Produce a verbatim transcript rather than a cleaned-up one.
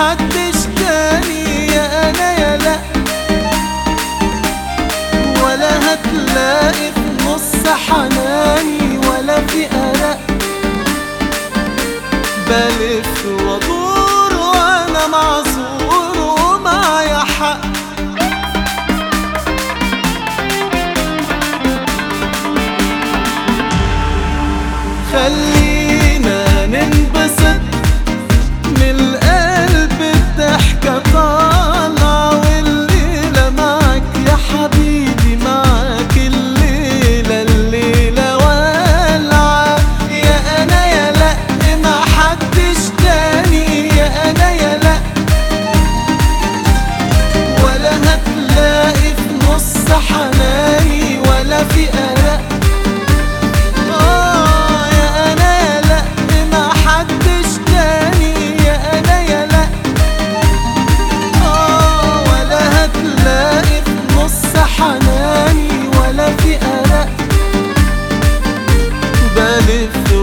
حدش تاني يا انا يا لا، ولا هتلاقي في نص حناني ولا في قلق. بلف وادور وانا معذور ومعايا حق. خلينا ننبسط من القلب، الضحكة طالعة والليلة معك يا حبيبي، معك الليلة الليلة والعة. يا أنا يا لأ ما حدش تاني يا أنا يا لأ، ولا هتلاقي في نص حناني ولا في قلق. حناني ولا في قلق. بلف